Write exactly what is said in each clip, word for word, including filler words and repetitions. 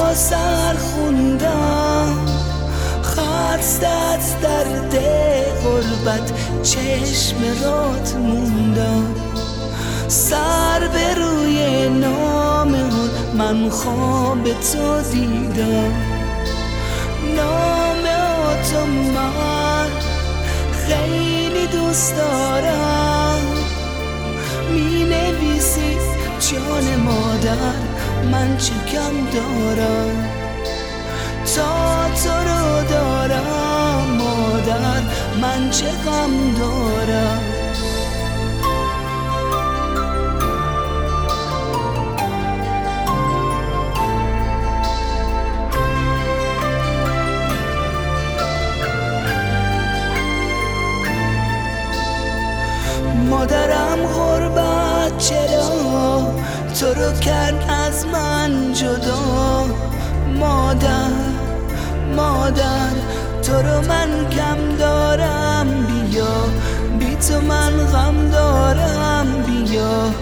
سر خوندم خسته از درد غربت چشم رات موندم سر به روی نام من خواب تو دیدم نام تو من خیلی دوست دارم می نویسی جان مادر من چه کم دارم تا تو رو دارم مادر من چه غم دارم مادرم غربت چرا تو رو کرد از من جدا مادر مادر تو رو من کم دارم بیا بی تو من غم دارم بیا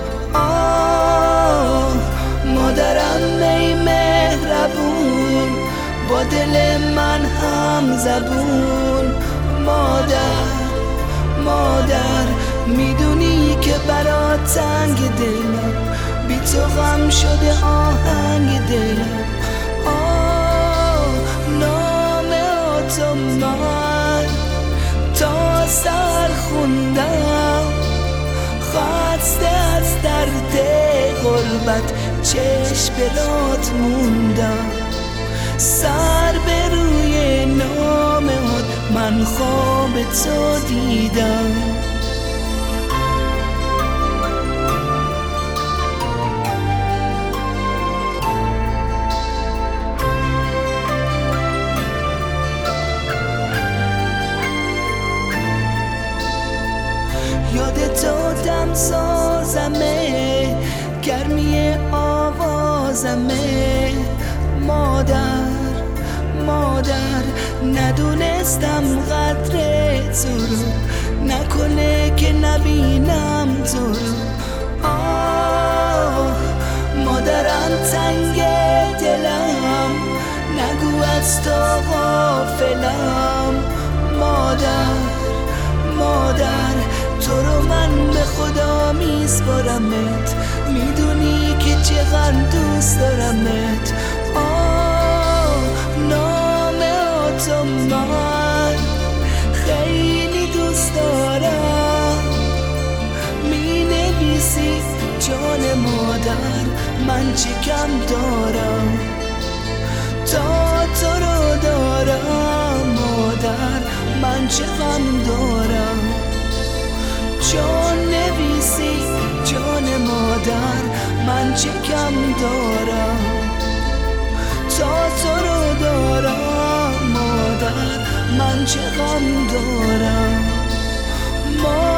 آه مادرم ای مهربون با دل من هم زبون مادر مادر میدونی که برات تنگ دلم بی تو غم شده آهنگ دلم آه نام تو من تا سر خوندم خسته از درد غربت چشم برات موندم سر به روی نام من خواب تو دیدم یاد تو دم سازمه گرمی آوازمه مادر مادر ندونستم قدر تو رو نکنه که نبینم تو رو آه مادرم تنگ دلم نگو از تو غافلم مادر مادر تو رو من به خدا میسپارمت میدونی که چقدر دوست دارمت آه نام تو من خیلی دوست دارم می نویسی جان مادر من چه کم دارم تا تو رو دارم مادر من چه غم دارم جان نویسی جان مادر من چه کم دارم تا تو رو دارم مادر من چه غم دارم